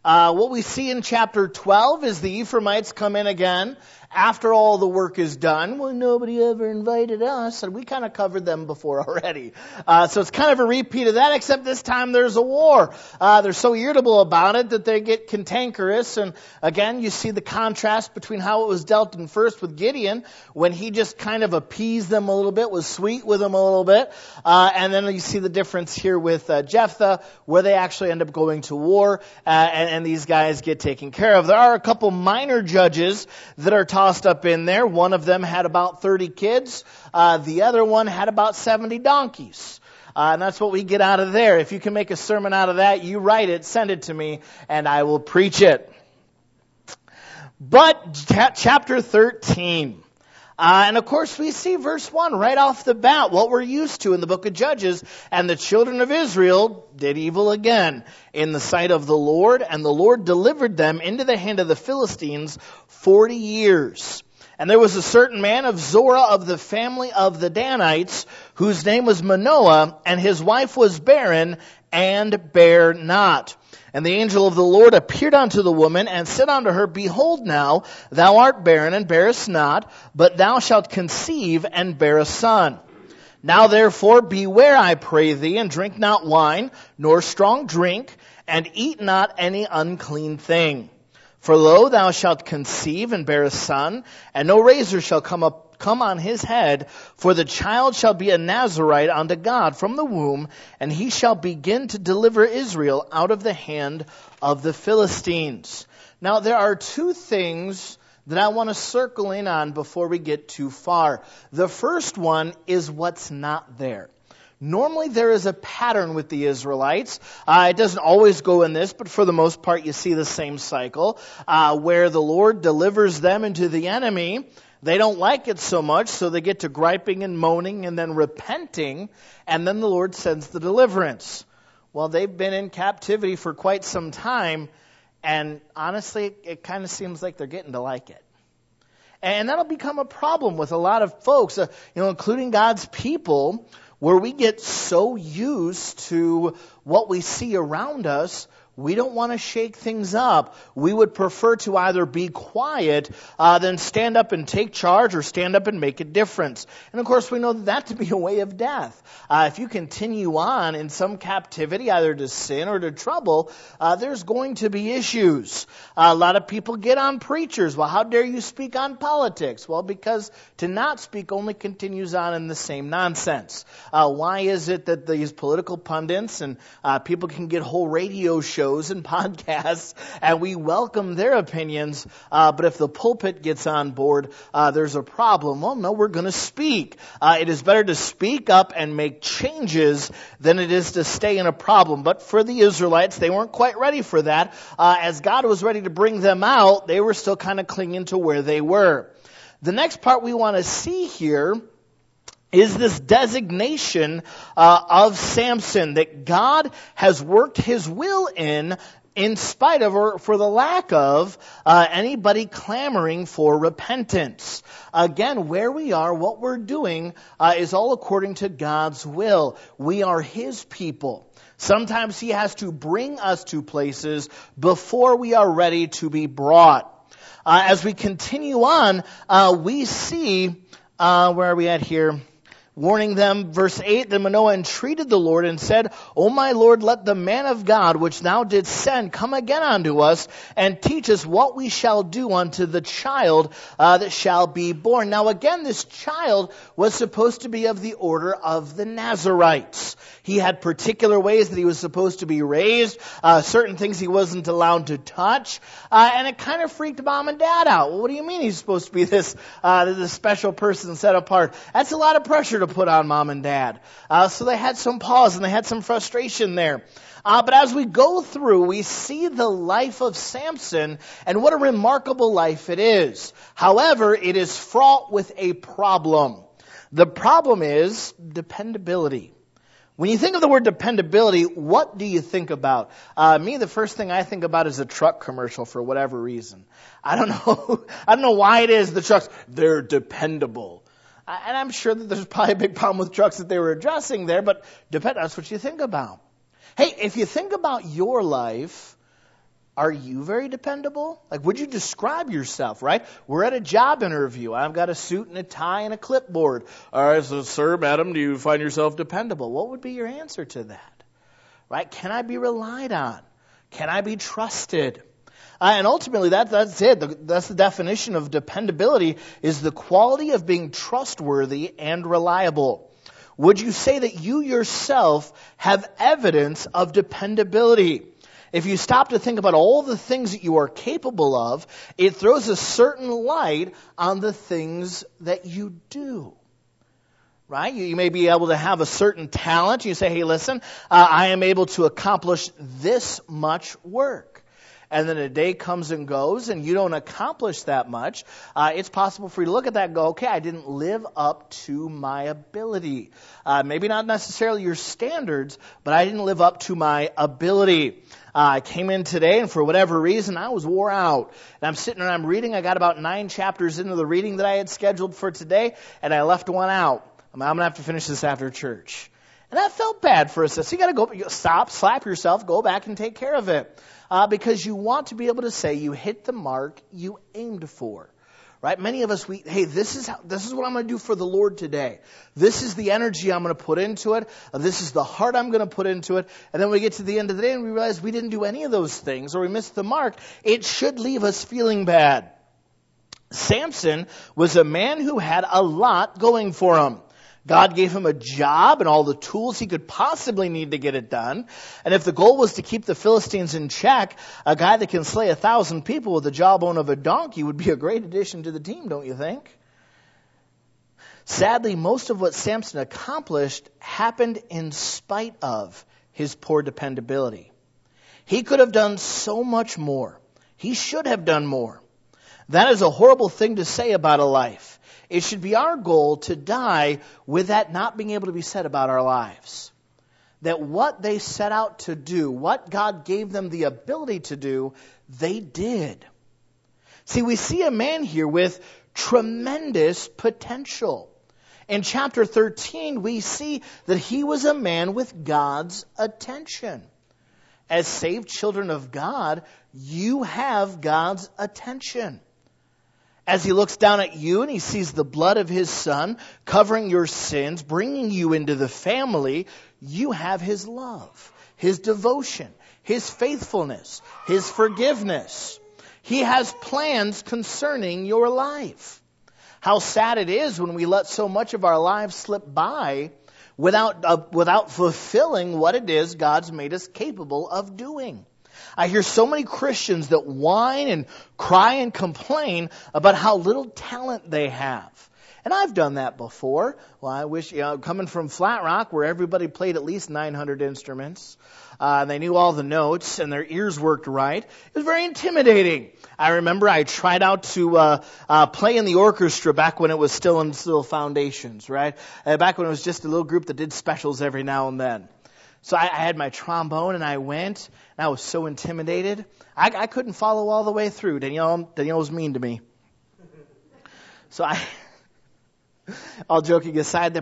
What we see in chapter 12 is the Ephraimites come in again after all the work is done. Well, nobody ever invited us, and we kind of covered them before already. So it's kind of a repeat of that, except this time there's a war. They're so irritable about it that they get cantankerous, and again, you see the contrast between how it was dealt in first with Gideon, when he just kind of appeased them a little bit, was sweet with them a little bit, and then you see the difference here with Jephthah, where they actually end up going to war, and these guys get taken care of. There are a couple minor judges that are tossed up in there. One of them had about 30 kids. The other one had about 70 donkeys. And that's what we get out of there. If you can make a sermon out of that, you write it, send it to me, and I will preach it. But chapter 13. And of course we see verse 1 right off the bat, what we're used to in the book of Judges. And the children of Israel did evil again in the sight of the Lord, and the Lord delivered them into the hand of the Philistines 40 years. And there was a certain man of Zorah of the family of the Danites, whose name was Manoah, and his wife was barren and bare not. And the angel of the Lord appeared unto the woman, and said unto her, Behold now, thou art barren, and bearest not, but thou shalt conceive, and bear a son. Now therefore beware, I pray thee, and drink not wine, nor strong drink, and eat not any unclean thing. For lo, thou shalt conceive, and bear a son, and no razor shall come on his head, for the child shall be a Nazarite unto God from the womb, and he shall begin to deliver Israel out of the hand of the Philistines. Now there are two things that I want to circle in on before we get too far. The first one is what's not there. Normally there is a pattern with the Israelites. It doesn't always go in this, but for the most part you see the same cycle, where the Lord delivers them into the enemy. They don't like it so much, so they get to griping and moaning and then repenting, and then the Lord sends the deliverance. Well, they've been in captivity for quite some time, and honestly, it kind of seems like they're getting to like it. And that'll become a problem with a lot of folks, including God's people, where we get so used to what we see around us, we don't want to shake things up. We would prefer to either be quiet than stand up and take charge, or stand up and make a difference. And of course we know that to be a way of death. If you continue on in some captivity, either to sin or to trouble, there's going to be issues. A lot of people get on preachers. Well, how dare you speak on politics? Well, because to not speak only continues on in the same nonsense. Why is it that these political pundits and people can get whole radio shows and podcasts, and we welcome their opinions, but if the pulpit gets on board, there's a problem? Well, no, we're going to speak. It is better to speak up and make changes than it is to stay in a problem. But for the Israelites, they weren't quite ready for that. As God was ready to bring them out, they were still kind of clinging to where they were. The next part we want to see here is this designation of Samson, that God has worked his will in spite of, or for the lack of, anybody clamoring for repentance. Again, where we are, what we're doing, is all according to God's will. We are his people. Sometimes he has to bring us to places before we are ready to be brought. As we continue on, we see, where are we at here? Warning them, verse 8, Then Manoah entreated the Lord and said, O my Lord, let the man of God, which thou didst send, come again unto us, and teach us what we shall do unto the child that shall be born. Now again, this child was supposed to be of the order of the Nazarites. He had particular ways that he was supposed to be raised, certain things he wasn't allowed to touch, and it kind of freaked mom and dad out. Well, what do you mean he's supposed to be this special person set apart? That's a lot of pressure to put on mom and dad. So they had some pause and they had some frustration there. But as we go through, we see the life of Samson, and what a remarkable life it is. However, it is fraught with a problem. The problem is dependability. When you think of the word dependability, what do you think about? Me, the first thing I think about is a truck commercial for whatever reason. I don't know why it is the trucks, they're dependable. And I'm sure that there's probably a big problem with trucks that they were addressing there, but that's what you think about. Hey, if you think about your life, Are you very dependable? Like, would you describe yourself, right? We're at a job interview. I've got a suit and a tie and a clipboard. All right, so, sir, madam, do you find yourself dependable? What would be your answer to that? Right? Can I be relied on? Can I be trusted? And ultimately, that's it. That's the definition of dependability, is the quality of being trustworthy and reliable. Would you say that you yourself have evidence of dependability? If you stop to think about all the things that you are capable of, it throws a certain light on the things that you do. Right? You may be able to have a certain talent. You say, hey, listen, I am able to accomplish this much work. And then a day comes and goes and you don't accomplish that much. It's possible for you to look at that and go, okay, I didn't live up to my ability. Maybe not necessarily your standards, but I didn't live up to my ability. I came in today and for whatever reason I was wore out. And I'm sitting and I'm reading. I got about 9 chapters into the reading that I had scheduled for today and I left one out. I'm going to have to finish this after church. And that felt bad for us. So you got to go, stop, slap yourself, go back and take care of it. Because you want to be able to say you hit the mark you aimed for. Right? Many of us, this is what I'm going to do for the Lord today. This is the energy I'm going to put into it. This is the heart I'm going to put into it. And then we get to the end of the day and we realize we didn't do any of those things or we missed the mark. It should leave us feeling bad. Samson was a man who had a lot going for him. God gave him a job and all the tools he could possibly need to get it done. And if the goal was to keep the Philistines in check, a guy that can slay 1,000 people with the jawbone of a donkey would be a great addition to the team, don't you think? Sadly, most of what Samson accomplished happened in spite of his poor dependability. He could have done so much more. He should have done more. That is a horrible thing to say about a life. It should be our goal to die with that not being able to be said about our lives. That what they set out to do, what God gave them the ability to do, they did. See, we see a man here with tremendous potential. In chapter 13, we see that he was a man with God's attention. As saved children of God, you have God's attention. As he looks down at you and he sees the blood of his son covering your sins, bringing you into the family, you have his love, his devotion, his faithfulness, his forgiveness. He has plans concerning your life. How sad it is when we let so much of our lives slip by without fulfilling what it is God's made us capable of doing. I hear so many Christians that whine and cry and complain about how little talent they have. And I've done that before. Well, I wish, coming from Flat Rock where everybody played at least 900 instruments, they knew all the notes and their ears worked right. It was very intimidating. I remember I tried out to play in the orchestra back when it was still in little foundations, right? Back when it was just a little group that did specials every now and then. So I had my trombone and I went, and I was so intimidated. I couldn't follow all the way through. Danielle was mean to me. So all joking aside,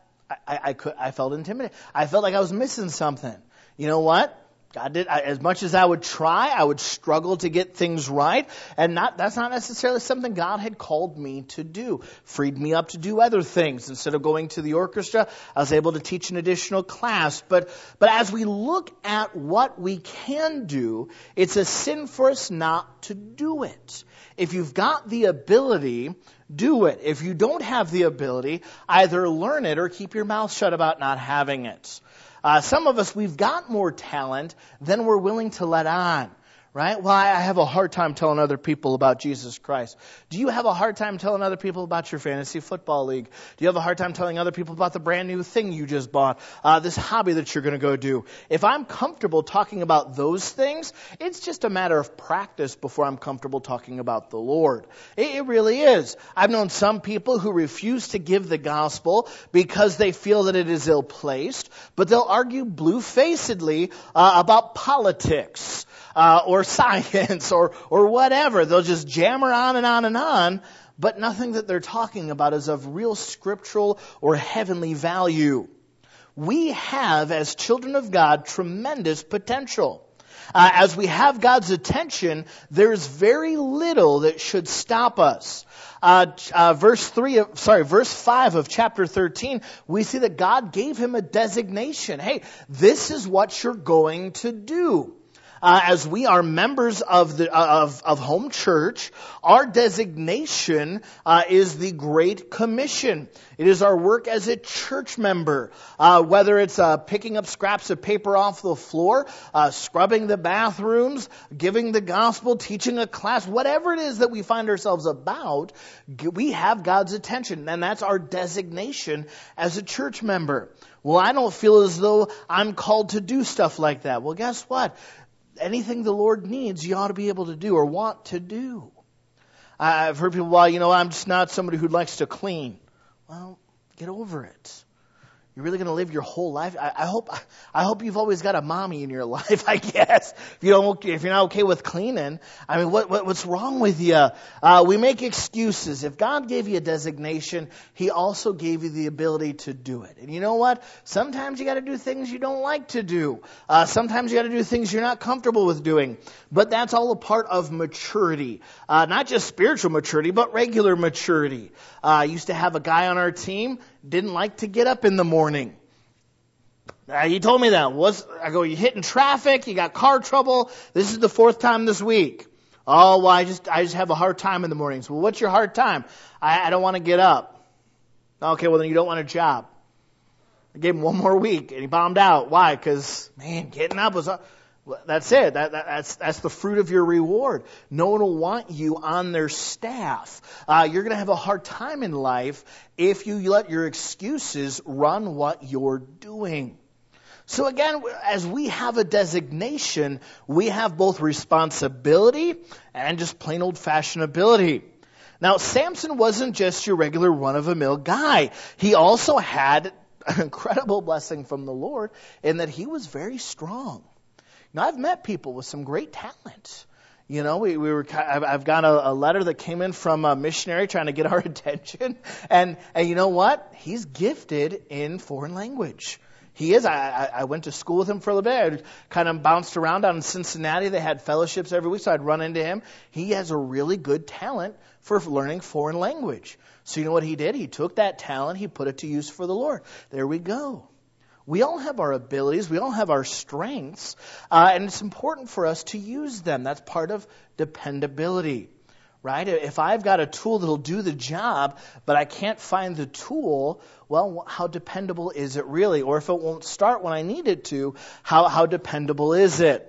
I felt intimidated. I felt like I was missing something. You know what? God did, as much as I would try, I would struggle to get things right. And that's not necessarily something God had called me to do. Freed me up to do other things. Instead of going to the orchestra, I was able to teach an additional class. But as we look at what we can do, it's a sin for us not to do it. If you've got the ability, do it. If you don't have the ability, either learn it or keep your mouth shut about not having it. Some of us, we've got more talent than we're willing to let on, right? Well, I have a hard time telling other people about Jesus Christ. Do you have a hard time telling other people about your fantasy football league? Do you have a hard time telling other people about the brand new thing you just bought, this hobby that you're going to go do? If I'm comfortable talking about those things, it's just a matter of practice before I'm comfortable talking about the Lord. It really is. I've known some people who refuse to give the gospel because they feel that it is ill-placed, but they'll argue blue-facedly about politics. Or science or whatever. They'll just jammer on and on and on, but nothing that they're talking about is of real scriptural or heavenly value. We have, as children of God, tremendous potential. As we have God's attention, there's very little that should stop us. Verse 5 of chapter 13, we see that God gave him a designation. Hey, this is what you're going to do. As we are members of home church, our designation is the Great Commission. It is our work as a church member, whether it's picking up scraps of paper off the floor, scrubbing the bathrooms, giving the gospel, teaching a class, whatever it is that we find ourselves about, we have God's attention, and that's our designation as a church member. Well, I don't feel as though I'm called to do stuff like that. Well, guess what? Anything the Lord needs, you ought to be able to do or want to do. I've heard people, well, I'm just not somebody who likes to clean. Well, get over it. You're really going to live your whole life? I hope you've always got a mommy in your life, I guess. If you're not okay with cleaning, I mean, what's wrong with you? We make excuses. If God gave you a designation, He also gave you the ability to do it. And you know what? Sometimes you got to do things you don't like to do. Sometimes you got to do things you're not comfortable with doing. But that's all a part of maturity. Not just spiritual maturity, but regular maturity. I used to have a guy on our team, didn't like to get up in the morning. He told me that. I go, you hitting traffic, you got car trouble. This is the 4th time this week. Oh, well, I just have a hard time in the mornings. Well, what's your hard time? I don't want to get up. Okay, well then you don't want a job. I gave him 1 more week and he bombed out. Why? Because, man, getting up was... That's it. That's the fruit of your reward. No one will want you on their staff. You're going to have a hard time in life if you let your excuses run what you're doing. So again, as we have a designation, we have both responsibility and just plain old-fashioned ability. Now, Samson wasn't just your regular run-of-the-mill guy. He also had an incredible blessing from the Lord in that he was very strong. Now, I've met people with some great talent. You know, I've got a letter that came in from a missionary trying to get our attention. And you know what? He's gifted in foreign language. He is. I went to school with him for a little bit. I kind of bounced around down in Cincinnati. They had fellowships every week, so I'd run into him. He has a really good talent for learning foreign language. So you know what he did? He took that talent, he put it to use for the Lord. There we go. We all have our abilities. We all have our strengths. And it's important for us to use them. That's part of dependability, right? If I've got a tool that'll do the job, but I can't find the tool, well, how dependable is it really? Or if it won't start when I need it to, how dependable is it?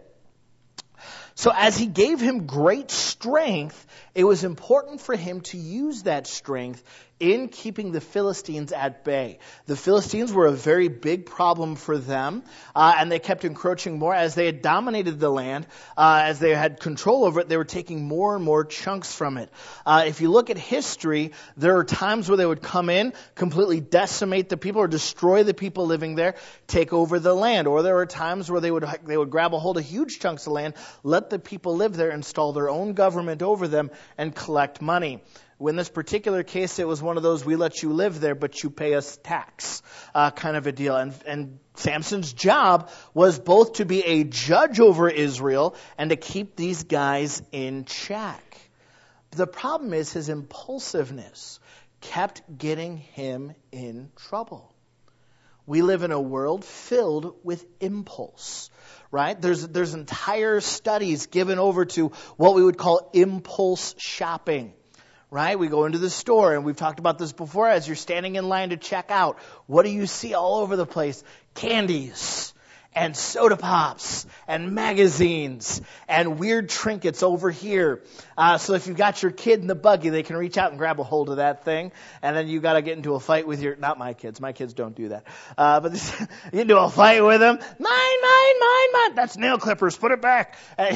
So as he gave him great strength, it was important for him to use that strength in keeping the Philistines at bay. The Philistines were a very big problem for them, and they kept encroaching more. As they had dominated the land, as they had control over it, they were taking more and more chunks from it. If you look at history, there are times where they would come in, completely decimate the people or destroy the people living there, take over the land. Or there were times where they would grab a hold of huge chunks of land, let the people live there, install their own government over them, and collect money. In this particular case, it was one of those, we let you live there, but you pay us tax kind of a deal. And Samson's job was both to be a judge over Israel and to keep these guys in check. The problem is his impulsiveness kept getting him in trouble. We live in a world filled with impulse. Right? There's entire studies given over to what we would call impulse shopping. Right? We go into the store, and we've talked about this before, as you're standing in line to check out. What do you see all over the place? Candies and soda pops and magazines and weird trinkets over here. So if you've got your kid in the buggy, they can reach out and grab a hold of that thing. And then you got to get into a fight with not my kids. My kids don't do that. But you get into a fight with them. Mine. That's nail clippers. Put it back. And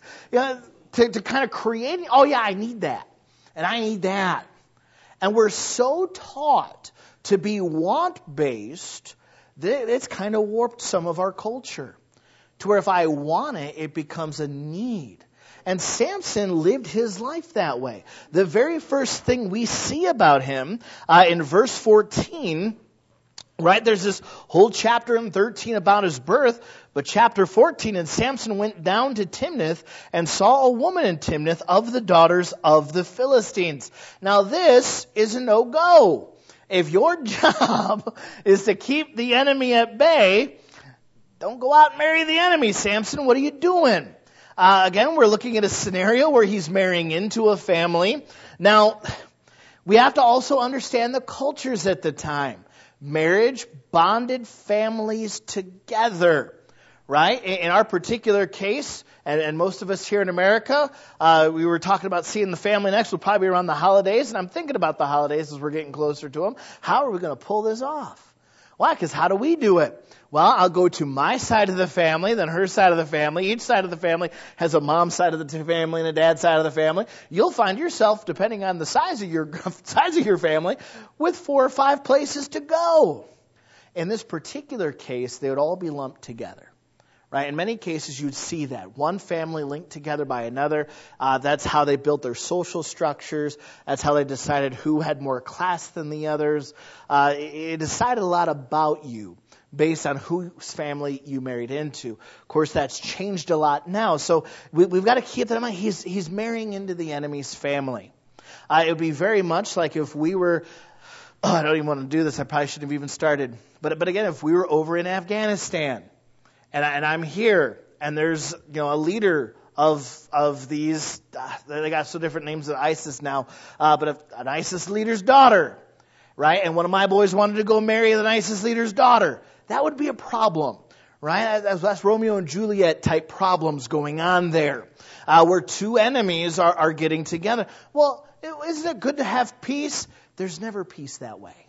to kind of create, oh yeah, I need that. And I need that. And we're so taught to be want-based that it's kind of warped some of our culture. To where if I want it, it becomes a need. And Samson lived his life that way. The very first thing we see about him in verse 14 Right? There's this whole chapter in 13 about his birth, but chapter 14, and Samson went down to Timnath and saw a woman in Timnath of the daughters of the Philistines. Now this is a no-go. If your job is to keep the enemy at bay, don't go out and marry the enemy, Samson. What are you doing? Again, we're looking at a scenario where he's marrying into a family. Now, we have to also understand the cultures at the time. Marriage bonded families together, right? In our particular case, and most of us here in America, we were talking about seeing the family next. We'll probably be around the holidays, and I'm thinking about the holidays as we're getting closer to them. How are we going to pull this off? Why? Because how do we do it? Well, I'll go to my side of the family, then her side of the family. Each side of the family has a mom's side of the family and a dad's side of the family. You'll find yourself, depending on the size of your family, with 4 or 5 places to go. In this particular case, they would all be lumped together. Right? In many cases, you'd see that. One family linked together by another. That's how they built their social structures. That's how they decided who had more class than the others. It decided a lot about you based on whose family you married into. Of course, that's changed a lot now. So we've got to keep that in mind. He's marrying into the enemy's family. It would be very much like if we were... I don't even want to do this. I probably shouldn't have even started. But again, if we were over in Afghanistan... And I'm here, and there's a leader of these. They got so different names of ISIS now, but an ISIS leader's daughter, right? And one of my boys wanted to go marry an ISIS leader's daughter. That would be a problem, right? That's Romeo and Juliet type problems going on there, where 2 enemies are getting together. Well, isn't it good to have peace? There's never peace that way.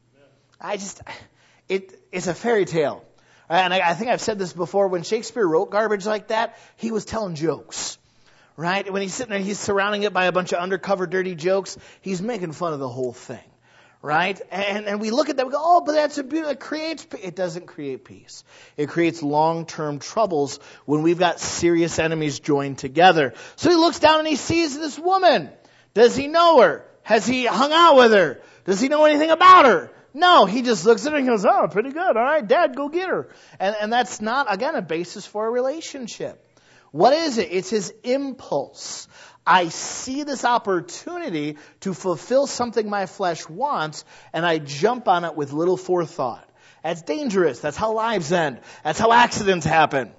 It's a fairy tale. And I think I've said this before, when Shakespeare wrote garbage like that, he was telling jokes, right? When he's sitting there, he's surrounding it by a bunch of undercover dirty jokes. He's making fun of the whole thing, right? And we look at that, we go, oh, but that's a beautiful, it doesn't create peace. It creates long-term troubles when we've got serious enemies joined together. So he looks down and he sees this woman. Does he know her? Has he hung out with her? Does he know anything about her? No, he just looks at her and goes, oh, pretty good. All right, Dad, go get her. And that's not, again, a basis for a relationship. What is it? It's his impulse. I see this opportunity to fulfill something my flesh wants, and I jump on it with little forethought. That's dangerous. That's how lives end. That's how accidents happen.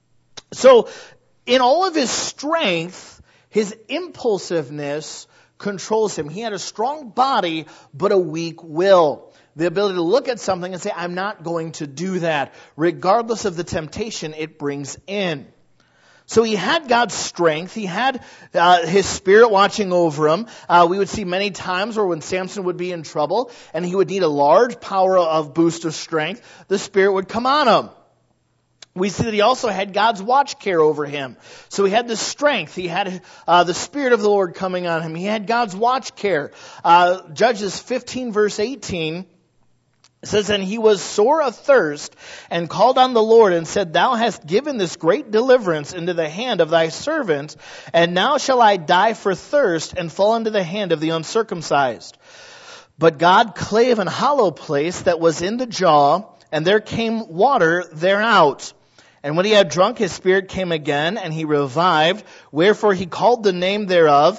So, in all of his strength, his impulsiveness controls him. He had a strong body, but a weak will. The ability to look at something and say, I'm not going to do that, regardless of the temptation it brings in. So he had God's strength. He had his Spirit watching over him. We would see many times where when Samson would be in trouble and he would need a large power of boost of strength, the Spirit would come on him. We see that he also had God's watch care over him. So he had the strength. He had the Spirit of the Lord coming on him. He had God's watch care. Judges 15 verse 18 says, and he was sore athirst and called on the Lord and said, Thou hast given this great deliverance into the hand of thy servant, and now shall I die for thirst and fall into the hand of the uncircumcised. But God clave an hollow place that was in the jaw, and there came water thereout. And when he had drunk, his spirit came again, and he revived. Wherefore he called the name thereof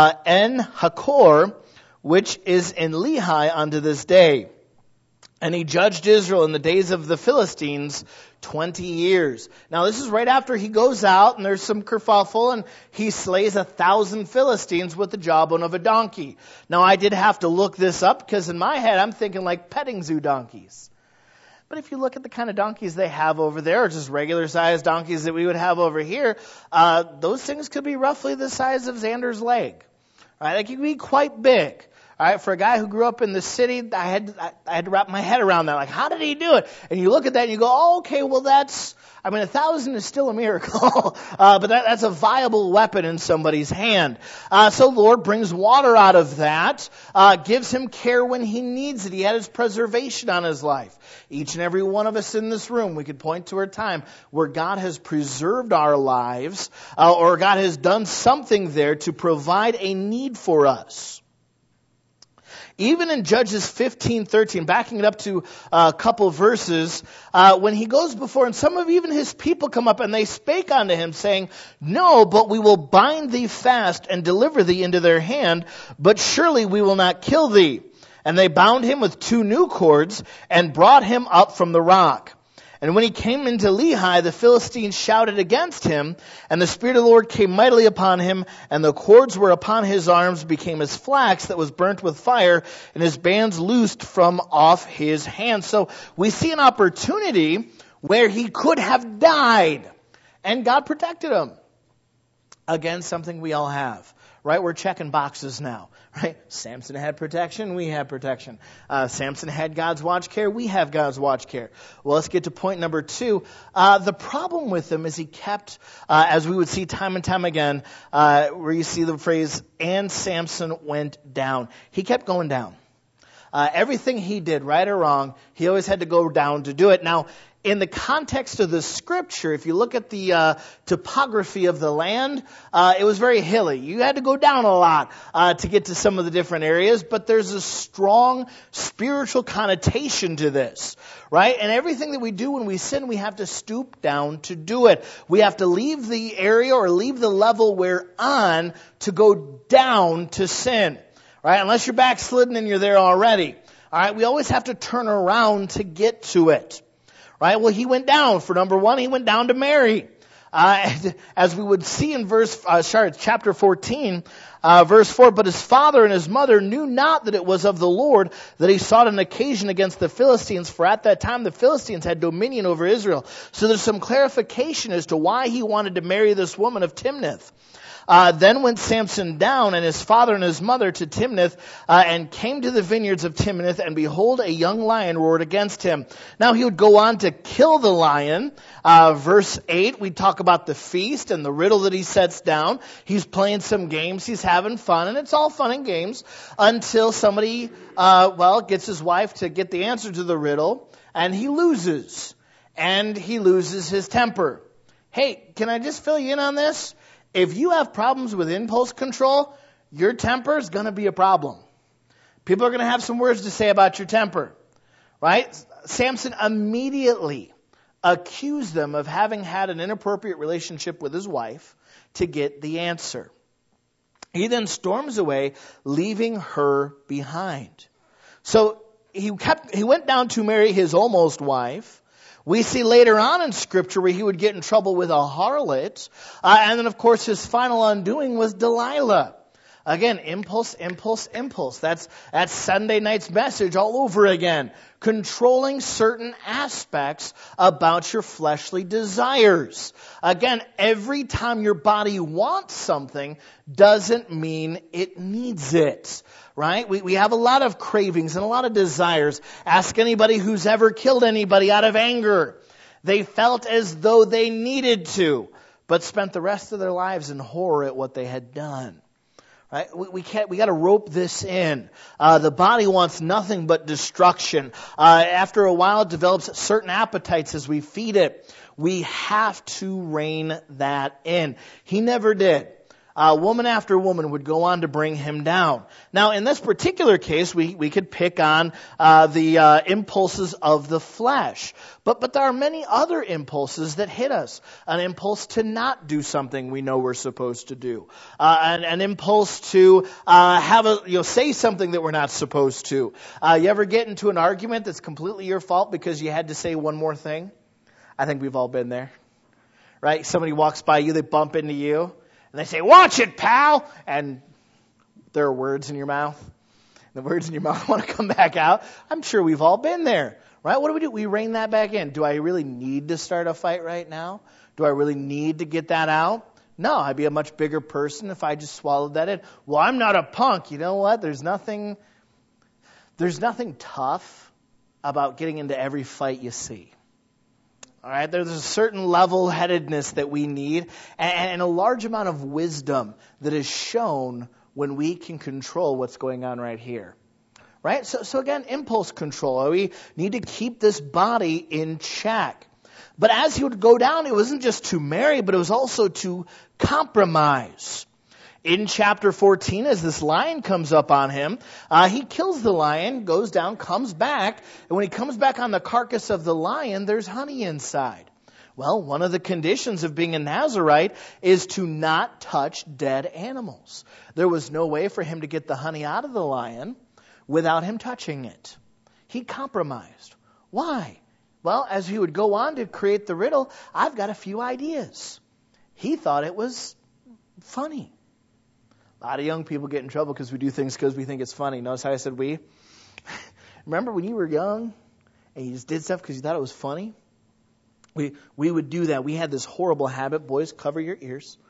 En-Hakkore, which is in Lehi unto this day. And he judged Israel in the days of the Philistines 20 years. Now this is right after he goes out and there's some kerfuffle and he slays 1,000 Philistines with the jawbone of a donkey. Now I did have to look this up because in my head I'm thinking like petting zoo donkeys. But if you look at the kind of donkeys they have over there, or just regular sized donkeys that we would have over here, those things could be roughly the size of Xander's leg. Right? They can be quite big. All right, for a guy who grew up in the city, I had to wrap my head around that. Like, how did he do it? And you look at that and you go, oh, okay, well 1,000 is still a miracle. But that's a viable weapon in somebody's hand. So the Lord brings water out of that, gives him care when he needs it. He had his preservation on his life. Each and every one of us in this room, we could point to a time where God has preserved our lives, or God has done something there to provide a need for us. Even in Judges 15:13, backing it up to a couple verses, when he goes before, and some of even his people come up, and they spake unto him, saying, No, but we will bind thee fast and deliver thee into their hand, but surely we will not kill thee. And they bound him with 2 new cords, and brought him up from the rock. And when he came into Lehi, the Philistines shouted against him, and the Spirit of the Lord came mightily upon him, and the cords were upon his arms became as flax that was burnt with fire, and his bands loosed from off his hands. So we see an opportunity where he could have died, and God protected him. Again, something we all have, right? We're checking boxes now, right? Samson had protection, we have protection. Samson had God's watch care, we have God's watch care. Well, let's get to point number 2. The problem with him is he kept, as we would see time and time again, where you see the phrase, and Samson went down. He kept going down. Everything he did, right or wrong, he always had to go down to do it. Now, in the context of the scripture, if you look at the topography of the land, it was very hilly. You had to go down a lot to get to some of the different areas, but there's a strong spiritual connotation to this, right? And everything that we do when we sin, we have to stoop down to do it. We have to leave the area or leave the level we're on to go down to sin, right? Unless you're backslidden and you're there already. All right, we always have to turn around to get to it. Right? Well, he went down. For number 1, he went down to marry. As we would see in chapter 14, verse 4, but his father and his mother knew not that it was of the Lord that he sought an occasion against the Philistines, for at that time the Philistines had dominion over Israel. So there's some clarification as to why he wanted to marry this woman of Timnath. Then went Samson down and his father and his mother to Timnath, and came to the vineyards of Timnath, and behold, a young lion roared against him. Now he would go on to kill the lion. Verse 8, we talk about the feast and the riddle that he sets down. He's playing some games, he's having fun, and it's all fun and games until somebody, gets his wife to get the answer to the riddle, and he loses. And he loses his temper. Hey, can I just fill you in on this? If you have problems with impulse control, your temper is going to be a problem. People are going to have some words to say about your temper, right? Samson immediately accused them of having had an inappropriate relationship with his wife to get the answer. He then storms away, leaving her behind. So he went down to marry his almost wife. We see later on in Scripture where he would get in trouble with a harlot. And then, of course, his final undoing was Delilah. Again, impulse. That's Sunday night's message all over again. Controlling certain aspects about your fleshly desires. Again, every time your body wants something doesn't mean it needs it. Right? We have a lot of cravings and a lot of desires. Ask anybody who's ever killed anybody out of anger. They felt as though they needed to, but spent the rest of their lives in horror at what they had done. Right? We got to rope this in. The body wants nothing but destruction. After a while, it develops certain appetites as we feed it. We have to rein that in. He never did. Woman after woman would go on to bring him down. Now, in this particular case, we could pick on the impulses of the flesh. But there are many other impulses that hit us. An impulse to not do something we know we're supposed to do. An impulse to say something that we're not supposed to. You ever get into an argument that's completely your fault because you had to say one more thing? I think we've all been there. Right? Somebody walks by you, they bump into you. And they say, watch it, pal! And there are words in your mouth. The words in your mouth want to come back out. I'm sure we've all been there, right? What do? We rein that back in. Do I really need to start a fight right now? Do I really need to get that out? No, I'd be a much bigger person if I just swallowed that in. Well, I'm not a punk. You know what? There's nothing tough about getting into every fight you see. All right, there's a certain level-headedness that we need and a large amount of wisdom that is shown when we can control what's going on right here. Right? So again, impulse control. We need to keep this body in check. But as he would go down, it wasn't just to marry, but it was also to compromise. In chapter 14, as this lion comes up on him, he kills the lion, goes down, comes back, and when he comes back on the carcass of the lion, there's honey inside. Well, one of the conditions of being a Nazirite is to not touch dead animals. There was no way for him to get the honey out of the lion without him touching it. He compromised. Why? Well, as he would go on to create the riddle, I've got a few ideas. He thought it was funny. A lot of young people get in trouble because we do things because we think it's funny. Notice how I said we? Remember when you were young and you just did stuff because you thought it was funny? We would do that. We had this horrible habit. Boys, cover your ears.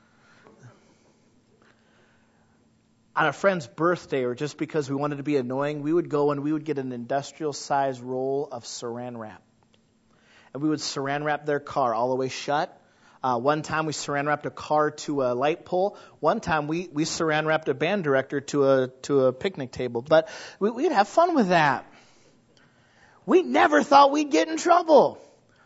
On a friend's birthday, or just because we wanted to be annoying, we would go and we would get an industrial-sized roll of saran wrap. And we would saran wrap their car all the way shut. One time we saran wrapped a car to a light pole. One time we saran wrapped a band director to a picnic table. But we'd have fun with that. We never thought we'd get in trouble.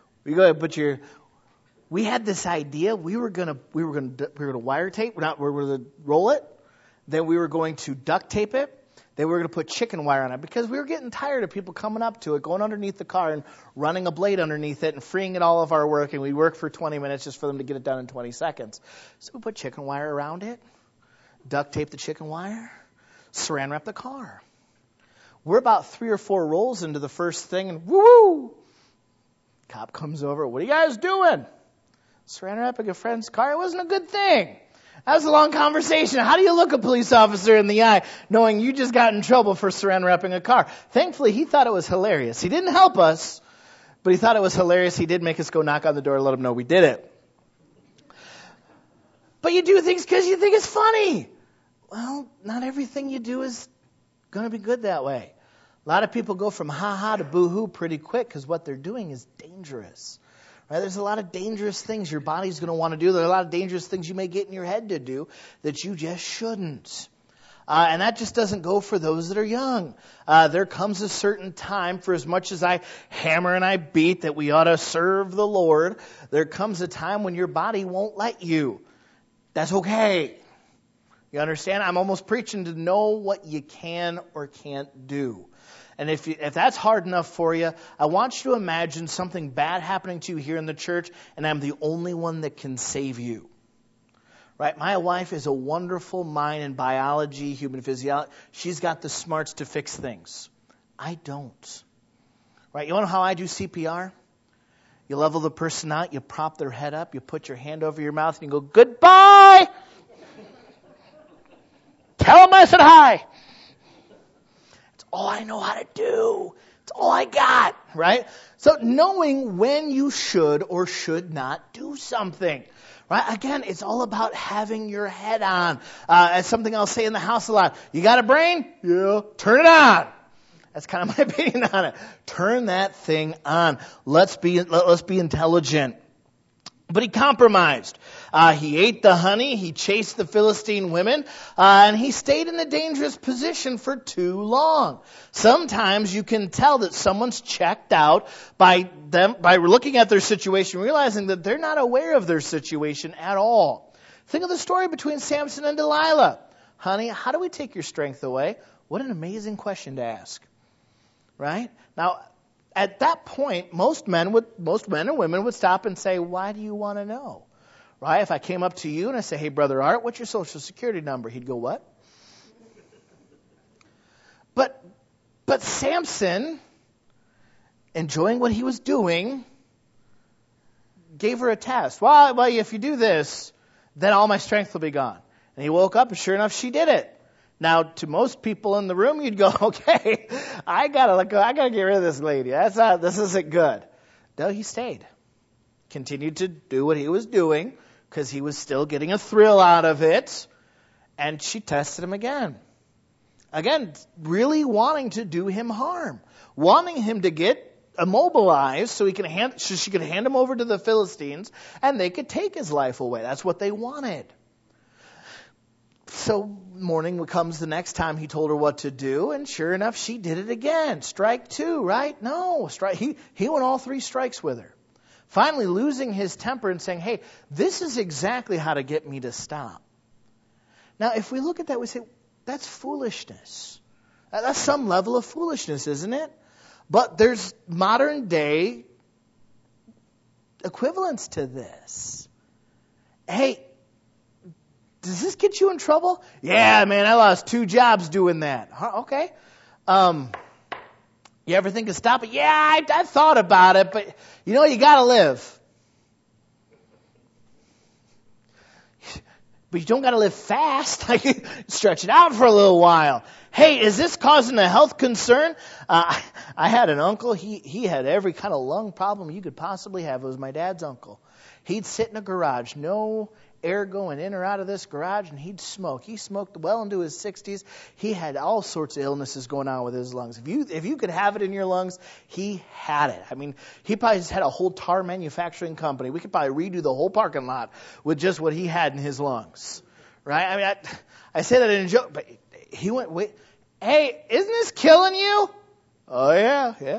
We had this idea. We were gonna wire tape. We were gonna roll it. Then we were going to duct tape it. Then we were going to put chicken wire on it because we were getting tired of people coming up to it, going underneath the car and running a blade underneath it and freeing it all of our work. And we worked for 20 minutes just for them to get it done in 20 seconds. So we put chicken wire around it, duct tape the chicken wire, saran wrap the car. We're about 3 or 4 rolls into the first thing, and woo! Cop comes over. What are you guys doing? Saran wrapping a friend's car. It wasn't a good thing. That was a long conversation. How do you look a police officer in the eye knowing you just got in trouble for saran wrapping a car? Thankfully, he thought it was hilarious. He didn't help us, but he thought it was hilarious. He did make us go knock on the door and let him know we did it. But you do things because you think it's funny. Well, not everything you do is going to be good that way. A lot of people go from ha-ha to boo-hoo pretty quick because what they're doing is dangerous. Right? There's a lot of dangerous things your body's going to want to do. There are a lot of dangerous things you may get in your head to do that you just shouldn't. And that just doesn't go for those that are young. There comes a certain time, for as much as I hammer and I beat that we ought to serve the Lord, there comes a time when your body won't let you. That's okay. You understand? I'm almost preaching to know what you can or can't do. And if that's hard enough for you, I want you to imagine something bad happening to you here in the church, and I'm the only one that can save you. Right? My wife is a wonderful mind in biology, human physiology. She's got the smarts to fix things. I don't. Right? You want to know how I do CPR? You level the person out, you prop their head up, you put your hand over your mouth, and you go, goodbye! Tell them I said hi! All I know how to do. It's all I got, right? So knowing when you should or should not do something, right? Again, it's all about having your head on. It's something I'll say in the house a lot. You got a brain? Yeah. Turn it on. That's kind of my opinion on it. Turn that thing on. Let's be intelligent. But he compromised. He ate the honey, he chased the Philistine women, and he stayed in a dangerous position for too long. Sometimes you can tell that someone's checked out by looking at their situation, realizing that they're not aware of their situation at all. Think of the story between Samson and Delilah. Honey, how do we take your strength away? What an amazing question to ask. Right? Now, at that point, most men and women would stop and say, why do you want to know? Right? If I came up to you and I say, hey, Brother Art, what's your social security number? He'd go, what? But Samson, enjoying what he was doing, gave her a test. Well, if you do this, then all my strength will be gone. And he woke up and sure enough, she did it. Now, to most people in the room, you'd go, okay, I gotta get rid of this lady. This isn't good. No, he stayed. Continued to do what he was doing because he was still getting a thrill out of it. And she tested him again. Again, really wanting to do him harm. Wanting him to get immobilized so she could hand him over to the Philistines and they could take his life away. That's what they wanted. So morning comes the next time he told her what to do, and sure enough, she did it again. Strike 2, right? No, he went all 3 strikes with her. Finally losing his temper and saying, hey, this is exactly how to get me to stop. Now, if we look at that, we say, that's foolishness. That's some level of foolishness, isn't it? But there's modern day equivalents to this. Hey, does this get you in trouble? Yeah, man, I lost 2 jobs doing that. Huh, okay. You ever think of stopping? Yeah, I thought about it, but you got to live. But you don't got to live fast. Stretch it out for a little while. Hey, is this causing a health concern? I had an uncle. He had every kind of lung problem you could possibly have. It was my dad's uncle. He'd sit in a garage, no air going in or out of this garage, and he'd smoke. He smoked well into his 60s. He had all sorts of illnesses going on with his lungs. If you could have it in your lungs, he had it. I mean, he probably just had a whole tar manufacturing company. We could probably redo the whole parking lot with just what he had in his lungs, right? I mean, I say that in a joke, but he went, wait, hey, isn't this killing you? Oh, yeah.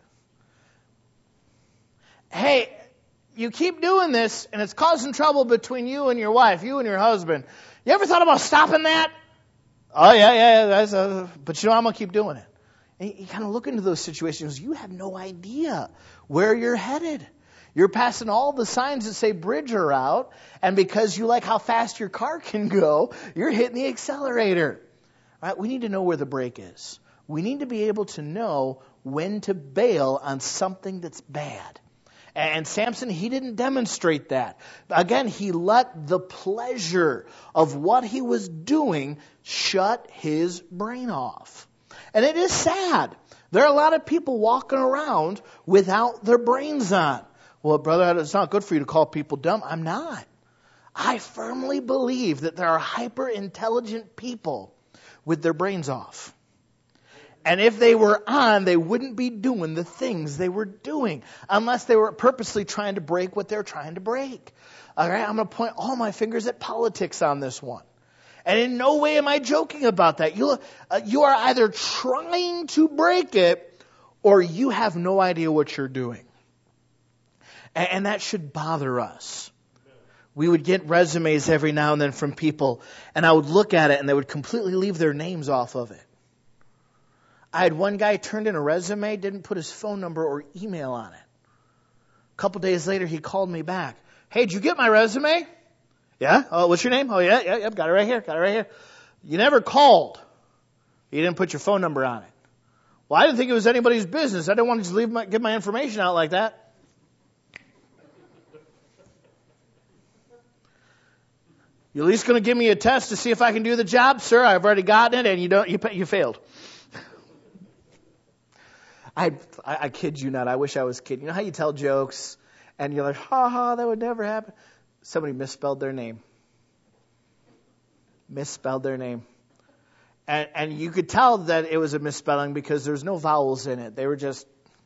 Hey, you keep doing this, and it's causing trouble between you and your wife, you and your husband. You ever thought about stopping that? Oh, yeah. But I'm going to keep doing it. And you kind of look into those situations. You have no idea where you're headed. You're passing all the signs that say bridge are out, and because you like how fast your car can go, you're hitting the accelerator. Right? We need to know where the brake is. We need to be able to know when to bail on something that's bad. And Samson, he didn't demonstrate that. Again, he let the pleasure of what he was doing shut his brain off. And it is sad. There are a lot of people walking around without their brains on. Well, brother, it's not good for you to call people dumb. I'm not. I firmly believe that there are hyper-intelligent people with their brains off. And if they were on, they wouldn't be doing the things they were doing unless they were purposely trying to break what they're trying to break. All right, I'm going to point all my fingers at politics on this one. And in no way am I joking about that. You are either trying to break it or you have no idea what you're doing. And that should bother us. We would get resumes every now and then from people, and I would look at it and they would completely leave their names off of it. I had one guy turned in a resume, didn't put his phone number or email on it. A couple days later, he called me back. Hey, did you get my resume? Yeah? Oh, what's your name? Oh, yeah, got it right here. You never called. You didn't put your phone number on it. Well, I didn't think it was anybody's business. I didn't want to just give my information out like that. You at least going to give me a test to see if I can do the job? Sir, I've already gotten it, and you failed. I kid you not. I wish I was kidding. You know how you tell jokes and you're like, ha, that would never happen? Somebody misspelled their name. And you could tell that it was a misspelling because there's no vowels in it. They were just.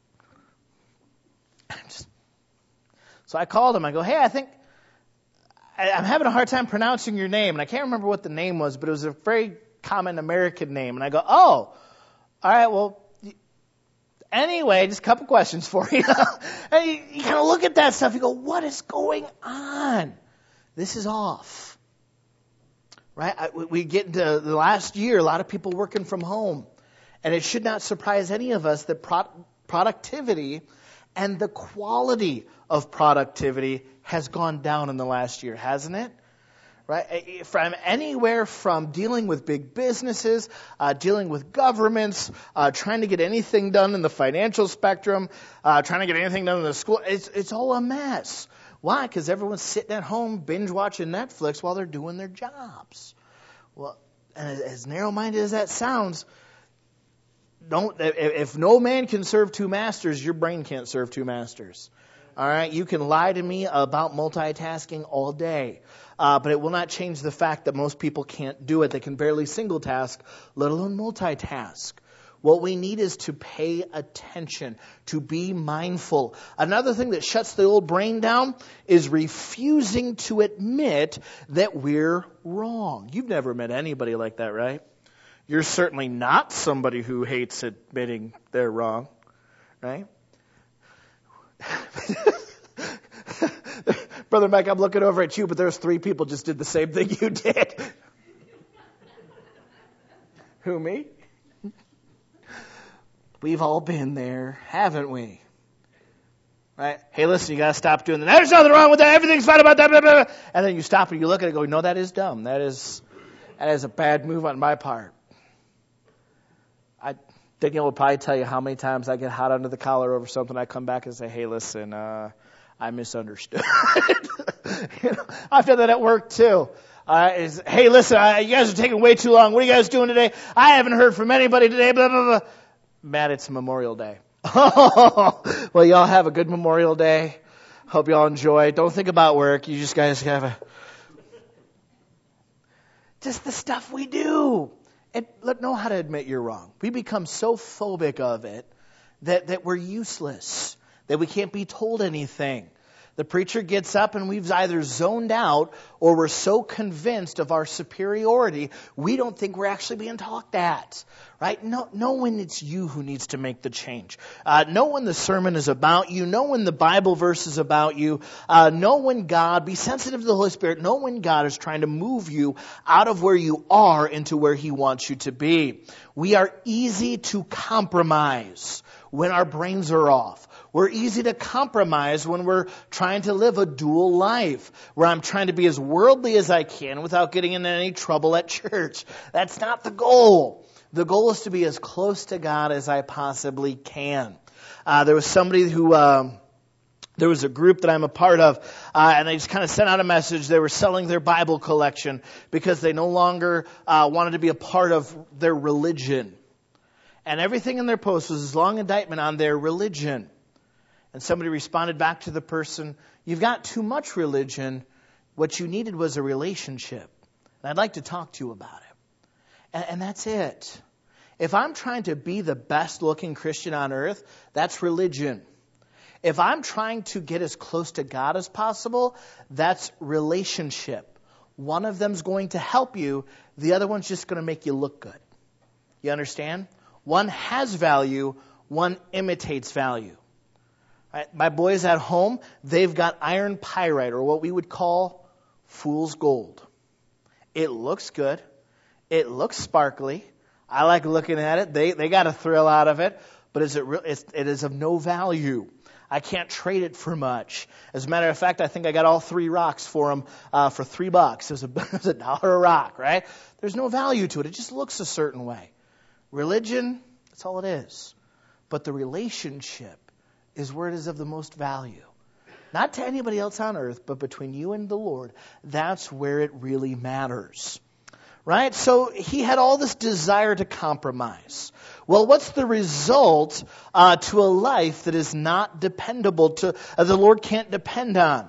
So I called him. I go, hey, I think I'm having a hard time pronouncing your name. And I can't remember what the name was, but it was a very common American name. And I go, oh, all right, well, anyway, just a couple questions for you. And you kind of look at that stuff. You go, what is going on? This is off. Right? We get into the last year, a lot of people working from home. And it should not surprise any of us that productivity and the quality of productivity has gone down in the last year, hasn't it? Right? From anywhere from dealing with big businesses, dealing with governments, trying to get anything done in the financial spectrum, trying to get anything done in the school. It's all a mess. Why? Because everyone's sitting at home binge watching Netflix while they're doing their jobs. Well, and as narrow-minded as that sounds, if no man can serve 2 masters, your brain can't serve 2 masters. All right? You can lie to me about multitasking all day. But it will not change the fact that most people can't do it. They can barely single task, let alone multitask. What we need is to pay attention, to be mindful. Another thing that shuts the old brain down is refusing to admit that we're wrong. You've never met anybody like that, right? You're certainly not somebody who hates admitting they're wrong, right? Brother Mike, I'm looking over at you, but there's 3 people just did the same thing you did. Who, me? We've all been there, haven't we? Right? Hey, listen, you got to stop doing that. There's nothing wrong with that. Everything's fine about that. Blah, blah, blah. And then you stop and you look at it and go, no, that is dumb. That is a bad move on my part. Daniel will probably tell you how many times I get hot under the collar over something. I come back and say, hey, listen, I misunderstood. I've done that at work too. Hey, listen, you guys are taking way too long. What are you guys doing today? I haven't heard from anybody today. Blah, blah, blah. Matt, it's Memorial Day. Well, y'all have a good Memorial Day. Hope y'all enjoy. Don't think about work. You just guys have just the stuff we do. And know how to admit you're wrong. We become so phobic of it that we're useless, that we can't be told anything. The preacher gets up and we've either zoned out or we're so convinced of our superiority, we don't think we're actually being talked at. Right? Know when it's you who needs to make the change. Know when the sermon is about you. Know when the Bible verse is about you. Know when God, be sensitive to the Holy Spirit. Know when God is trying to move you out of where you are into where He wants you to be. We are easy to compromise when our brains are off. We're easy to compromise when we're trying to live a dual life, where I'm trying to be as worldly as I can without getting into any trouble at church. That's not the goal. The goal is to be as close to God as I possibly can. There was somebody who, there was a group that I'm a part of, and they just kind of sent out a message. They were selling their Bible collection because they no longer wanted to be a part of their religion. And everything in their post was this long indictment on their religion. And somebody responded back to the person, you've got too much religion. What you needed was a relationship. And I'd like to talk to you about it. And that's it. If I'm trying to be the best looking Christian on earth, that's religion. If I'm trying to get as close to God as possible, that's relationship. One of them's going to help you. The other one's just going to make you look good. You understand? One has value. One imitates value. Right? My boys at home, they've got iron pyrite, or what we would call fool's gold. It looks good. It looks sparkly. I like looking at it. They got a thrill out of it. But it is of no value. I can't trade it for much. As a matter of fact, I think I got all 3 rocks for them for $3. It was $1 a rock, right? There's no value to it. It just looks a certain way. Religion, that's all it is. But the relationship is where it is of the most value. Not to anybody else on earth, but between you and the Lord. That's where it really matters. Right? So he had all this desire to compromise. Well, what's the result to a life that is not dependable, the Lord can't depend on?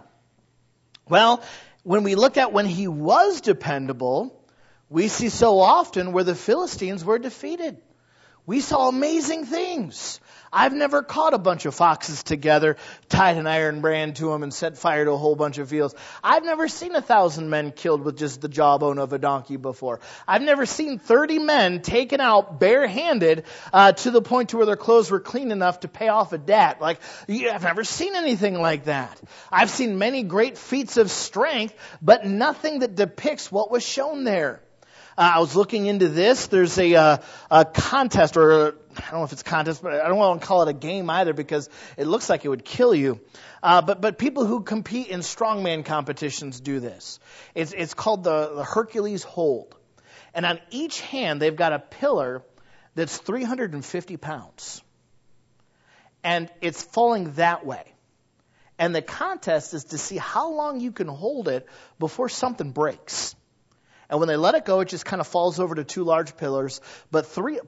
Well, when we look at when he was dependable, we see so often where the Philistines were defeated. We saw amazing things. I've never caught a bunch of foxes together, tied an iron brand to them, and set fire to a whole bunch of fields. I've never seen 1,000 men killed with just the jawbone of a donkey before. I've never seen 30 men taken out barehanded to the point to where their clothes were clean enough to pay off a debt. I've never seen anything like that. I've seen many great feats of strength, but nothing that depicts what was shown there. I was looking into this. There's a contest, or I don't know if it's a contest, but I don't want to call it a game either because it looks like it would kill you. But people who compete in strongman competitions do this. It's called the Hercules hold. And on each hand, they've got a pillar that's 350 pounds. And it's falling that way. And the contest is to see how long you can hold it before something breaks. And when they let it go, it just kind of falls over to 2 large pillars, but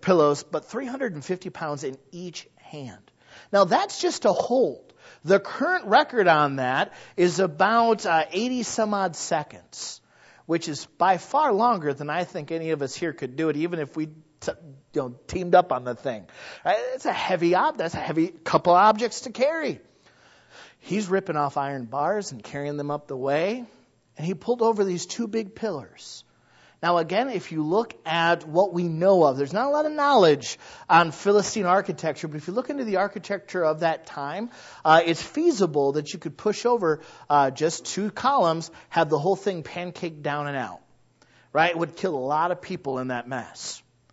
350 pounds in each hand. Now that's just a hold. The current record on that is about 80 some odd seconds, which is by far longer than I think any of us here could do it, even if we teamed up on the thing. It's a heavy that's a heavy couple objects to carry. He's ripping off iron bars and carrying them up the way, and he pulled over these 2 big pillars. Now again, if you look at what we know of, there's not a lot of knowledge on Philistine architecture, but if you look into the architecture of that time, it's feasible that you could push over just 2 columns, have the whole thing pancaked down and out. Right? It would kill a lot of people in that mess.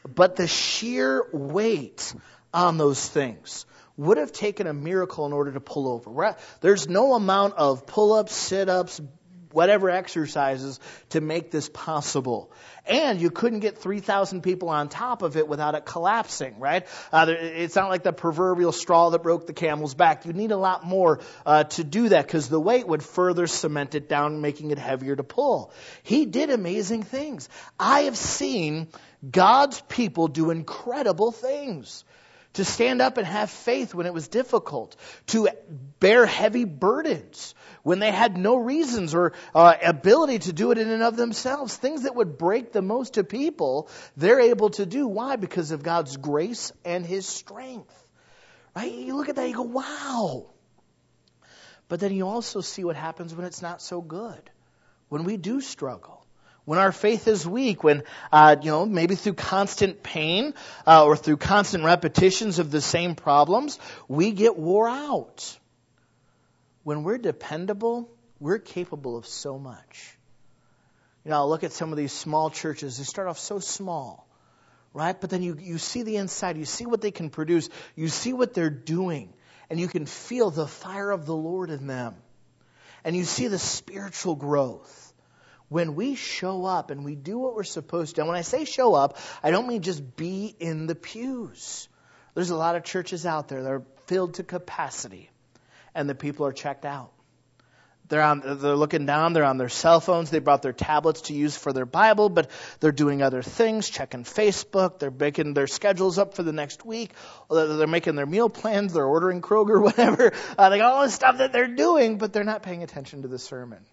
But the sheer weight on those things would have taken a miracle in order to pull over. There's no amount of pull-ups, sit-ups, whatever exercises to make this possible. And you couldn't get 3,000 people on top of it without it collapsing, right? It's not like the proverbial straw that broke the camel's back. You need a lot more to do that because the weight would further cement it down, making it heavier to pull. He did amazing things. I have seen God's people do incredible things. To stand up and have faith when it was difficult. To bear heavy burdens when they had no reasons or ability to do it in and of themselves. Things that would break the most to people, they're able to do. Why? Because of God's grace and His strength. Right? You look at that, you go, wow. But then you also see what happens when it's not so good. When we do struggle. When our faith is weak, when, maybe through constant pain or through constant repetitions of the same problems, we get wore out. When we're dependable, we're capable of so much. I'll look at some of these small churches. They start off so small, right? But then you see the inside. You see what they can produce. You see what they're doing. And you can feel the fire of the Lord in them. And you see the spiritual growth. When we show up and we do what we're supposed to, and when I say show up, I don't mean just be in the pews. There's a lot of churches out there that are filled to capacity, and the people are checked out. They're looking down, they're on their cell phones, they brought their tablets to use for their Bible, but they're doing other things, checking Facebook, they're making their schedules up for the next week, they're making their meal plans, they're ordering Kroger, whatever. They got all this stuff that they're doing, but they're not paying attention to the sermon.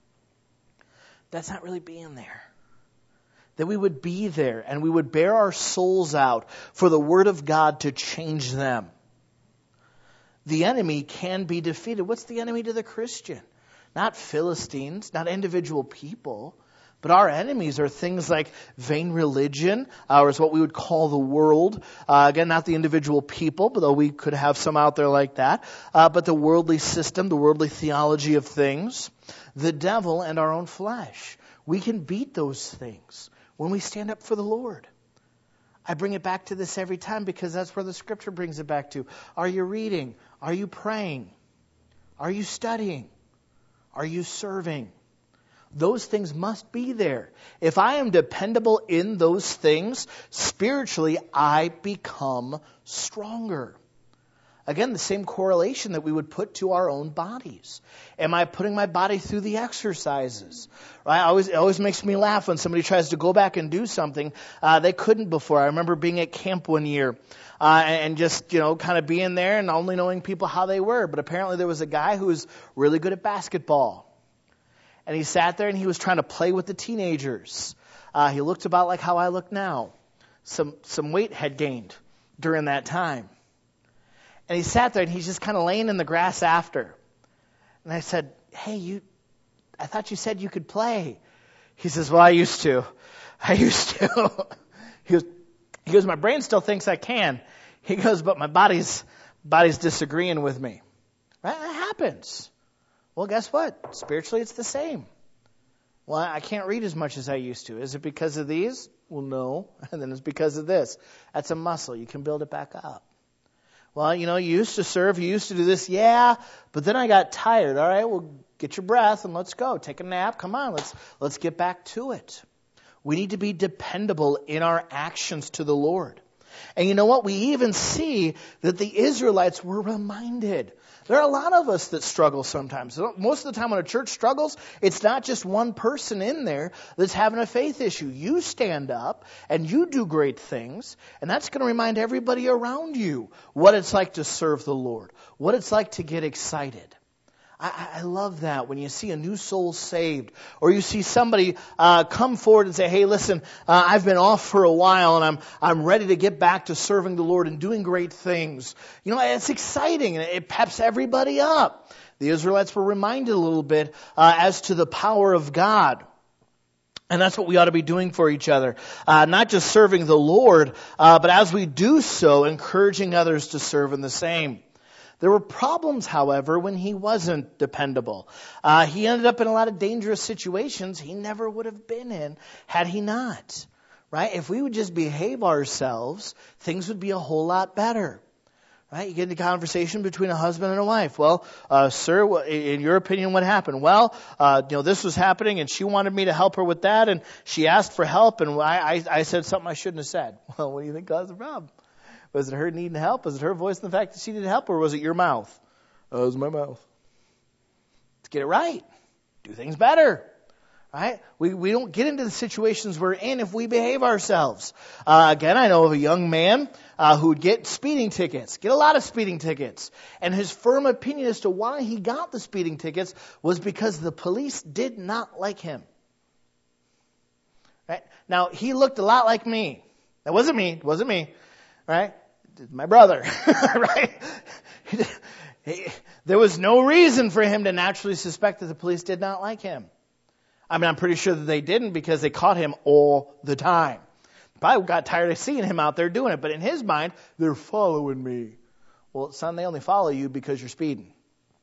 That's not really being there. That we would be there and we would bear our souls out for the Word of God to change them. The enemy can be defeated. What's the enemy to the Christian? Not Philistines, not individual people, but our enemies are things like vain religion, or is what we would call the world. Again, not the individual people, though we could have some out there like that. But the worldly system, the worldly theology of things. The devil and our own flesh. We can beat those things when we stand up for the Lord. I bring it back to this every time because that's where the Scripture brings it back to. Are you reading? Are you praying? Are you studying? Are you serving? Those things must be there. If I am dependable in those things, spiritually, I become stronger. Again, the same correlation that we would put to our own bodies. Am I putting my body through the exercises? Right? It always makes me laugh when somebody tries to go back and do something they couldn't before. I remember being at camp one year and just, kind of being there and only knowing people how they were. But apparently there was a guy who was really good at basketball. And he sat there and he was trying to play with the teenagers. He looked about like how I look now. Some weight had gained during that time. And he sat there and he's just kind of laying in the grass after. And I said, hey, I thought you said you could play. He says, well, I used to. He goes, my brain still thinks I can. He goes, but my body's disagreeing with me. Right? That happens. Well, guess what? Spiritually, it's the same. Well, I can't read as much as I used to. Is it because of these? Well, no. And then it's because of this. That's a muscle. You can build it back up. Well, you used to serve, you used to do this, yeah, but then I got tired. All right, well, get your breath and let's go. Take a nap. Come on, let's get back to it. We need to be dependable in our actions to the Lord. And you know what? We even see that the Israelites were reminded. There are a lot of us that struggle sometimes. Most of the time when a church struggles, it's not just one person in there that's having a faith issue. You stand up and you do great things, and that's going to remind everybody around you what it's like to serve the Lord, what it's like to get excited. I love that when you see a new soul saved, or you see somebody come forward and say, hey, listen, I've been off for a while and I'm ready to get back to serving the Lord and doing great things. It's exciting and it peps everybody up. The Israelites were reminded a little bit as to the power of God. And that's what we ought to be doing for each other. Not just serving the Lord, but as we do so, encouraging others to serve in the same. There were problems, however, when he wasn't dependable. He ended up in a lot of dangerous situations he never would have been in had he not. right? If we would just behave ourselves, things would be a whole lot better. Right? You get into conversation between a husband and a wife. Well, sir, in your opinion, what happened? Well, this was happening and she wanted me to help her with that and she asked for help and I said something I shouldn't have said. Well, what do you think caused the problem? Was it her needing help? Was it her voice in the fact that she needed help or was it your mouth? Oh, it was my mouth. Let's get it right. Do things better. Right? We don't get into the situations we're in if we behave ourselves. Again, I know of a young man who would get speeding tickets, get a lot of speeding tickets. And his firm opinion as to why he got the speeding tickets was because the police did not like him. Right? Now, he looked a lot like me. That wasn't me. It wasn't me. Right? My brother. Right? There was no reason for him to naturally suspect that the police did not like him. I mean, I'm pretty sure that they didn't because they caught him all the time. Probably got tired of seeing him out there doing it. But in his mind, they're following me. Well, son, they only follow you because you're speeding.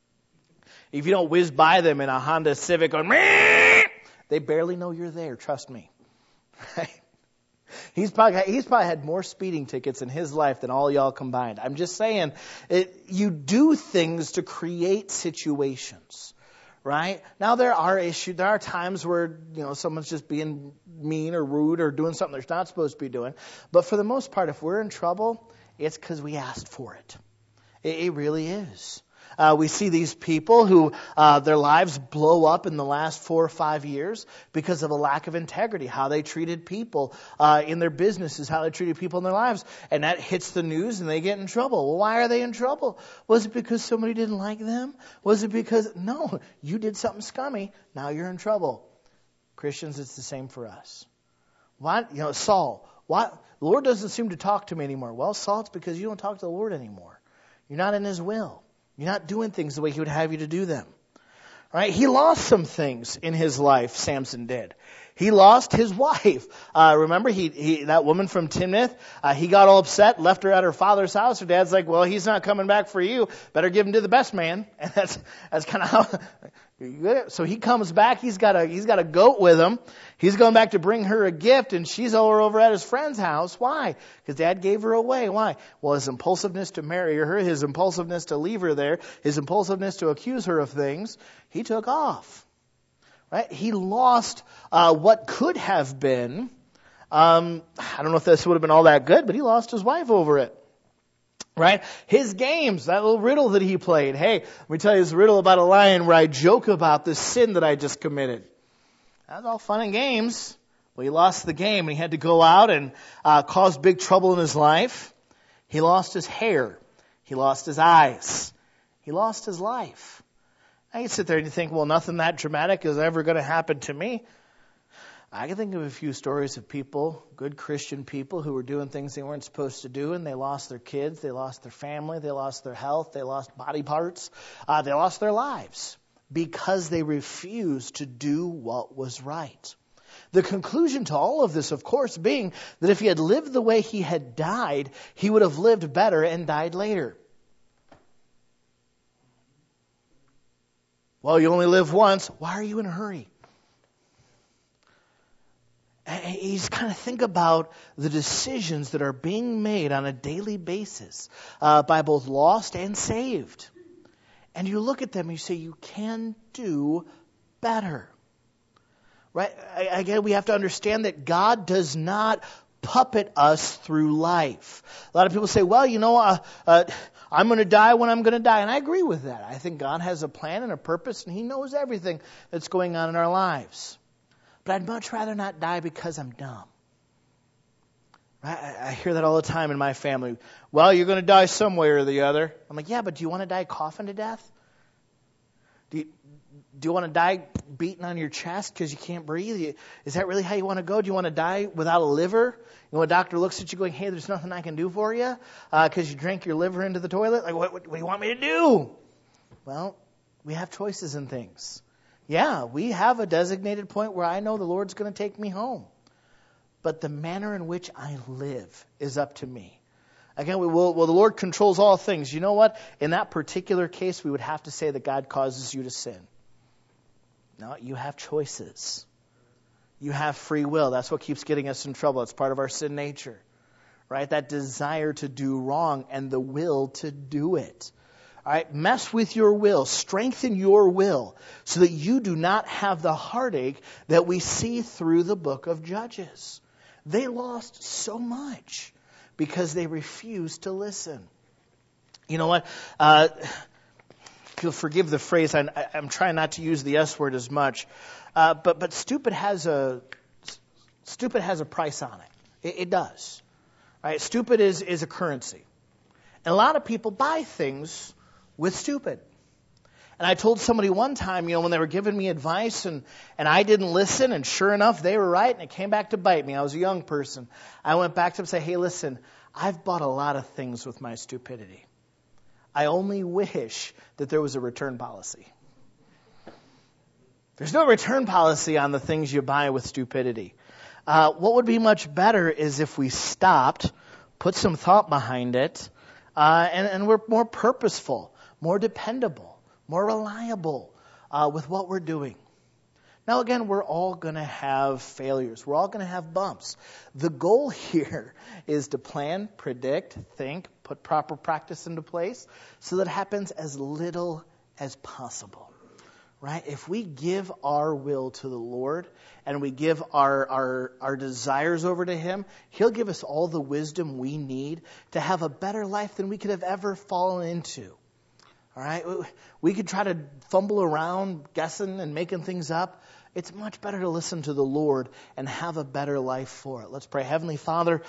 If you don't whiz by them in a Honda Civic going, meh, they barely know you're there. Trust me. Right? He's probably had more speeding tickets in his life than all y'all combined. I'm just saying, you do things to create situations. Right? Now there are times where, someone's just being mean or rude or doing something they're not supposed to be doing. But for the most part, if we're in trouble, it's because we asked for it. It really is. We see these people who their lives blow up in the last 4 or 5 years because of a lack of integrity, how they treated people in their businesses, how they treated people in their lives. And that hits the news and they get in trouble. Well, why are they in trouble? Was it because somebody didn't like them? Was it because, no, you did something scummy, now you're in trouble. Christians, it's the same for us. Why, Saul, why? The Lord doesn't seem to talk to me anymore. Well, Saul, it's because you don't talk to the Lord anymore. You're not in His will. You're not doing things the way He would have you to do them. All right? He lost some things in his life, Samson did. He lost his wife. Remember, that woman from Timnath, he got all upset, left her at her father's house. Her dad's like, well, he's not coming back for you. Better give him to the best man. And that's kind of how. So he comes back. He's got a goat with him. He's going back to bring her a gift, and she's over at his friend's house. Why? Because Dad gave her away. Why? Well, his impulsiveness to marry her, his impulsiveness to leave her there, his impulsiveness to accuse her of things, he took off. Right? He lost what could have been. I don't know if this would have been all that good, but he lost his wife over it. Right? His games, that little riddle that he played. Hey, let me tell you this riddle about a lion where I joke about the sin that I just committed. That was all fun and games. Well, he lost the game and he had to go out and cause big trouble in his life. He lost his hair. He lost his eyes. He lost his life. Now you sit there and you think, well, nothing that dramatic is ever going to happen to me. I can think of a few stories of people, good Christian people, who were doing things they weren't supposed to do, and they lost their kids, they lost their family, they lost their health, they lost body parts, they lost their lives because they refused to do what was right. The conclusion to all of this, of course, being that if he had lived the way he had died, he would have lived better and died later. Well, you only live once. Why are you in a hurry? And you just kind of think about the decisions that are being made on a daily basis by both lost and saved. And you look at them and you say, you can do better. Right? Again, we have to understand that God does not puppet us through life. A lot of people say, well, I'm going to die when I'm going to die. And I agree with that. I think God has a plan and a purpose, and He knows everything that's going on in our lives. But I'd much rather not die because I'm dumb. Right? I hear that all the time in my family. Well, you're going to die some way or the other. I'm like, yeah, but do you want to die coughing to death? Do you want to die beating on your chest because you can't breathe? Is that really how you want to go? Do you want to die without a liver? A doctor looks at you going, hey, there's nothing I can do for you because you drank your liver into the toilet? Like, what do you want me to do? Well, we have choices in things. Yeah, we have a designated point where I know the Lord's going to take me home. But the manner in which I live is up to me. Again, the Lord controls all things. You know what? In that particular case, we would have to say that God causes you to sin. No, you have choices. You have free will. That's what keeps getting us in trouble. It's part of our sin nature, right? That desire to do wrong and the will to do it. All right, mess with your will, strengthen your will so that you do not have the heartache that we see through the book of Judges. They lost so much because they refused to listen. You know what? You'll forgive the phrase. I'm trying not to use the S word as much, but stupid has a price on it. It does. Right? Stupid is a currency, and a lot of people buy things with stupid. And I told somebody one time, when they were giving me advice and I didn't listen, and sure enough, they were right, and it came back to bite me. I was a young person. I went back to them and said, hey, listen, I've bought a lot of things with my stupidity. I only wish that there was a return policy. There's no return policy on the things you buy with stupidity. What would be much better is if we stopped, put some thought behind it, and we're more purposeful, more dependable, more reliable with what we're doing. Now, again, we're all going to have failures. We're all going to have bumps. The goal here is to plan, predict, think, put proper practice into place so that it happens as little as possible. Right? If we give our will to the Lord and we give our desires over to Him, He'll give us all the wisdom we need to have a better life than we could have ever fallen into. All right? We could try to fumble around guessing and making things up. It's much better to listen to the Lord and have a better life for it. Let's pray. Heavenly Father,